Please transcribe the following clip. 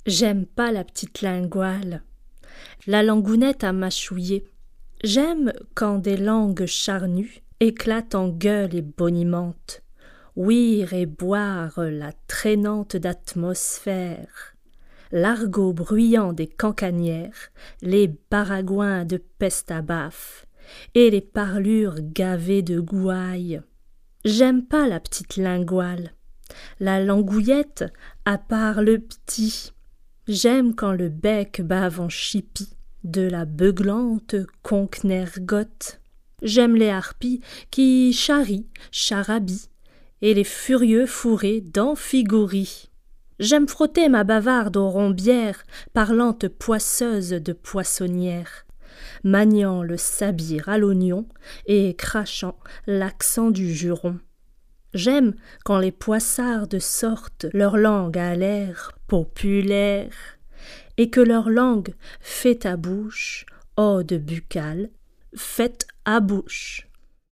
J'aime pas la petite linguale, la langounette à mâchouiller. J'aime quand des langues charnues éclatent en gueules et bonimentes, ouïr et boire la traînante d'atmosphère, l'argot bruyant des cancanières, les baragouins de peste à baffe et les parlures gavées de gouailles. J'aime pas la petite linguale, la langouillette à part le petit. J'aime quand le bec bave en chipie de la beuglante conque-nergotte. J'aime les harpies qui charrient, charabient, et les furieux fourrés d'amphigorie. J'aime frotter ma bavarde aux rombières, parlante poisseuse de poissonnière, maniant le sabir à l'oignon et crachant l'accent du juron. J'aime quand les poissardes sortent leur langue à l'air populaire, et que leur langue fait à bouche, ode buccale, faite à bouche.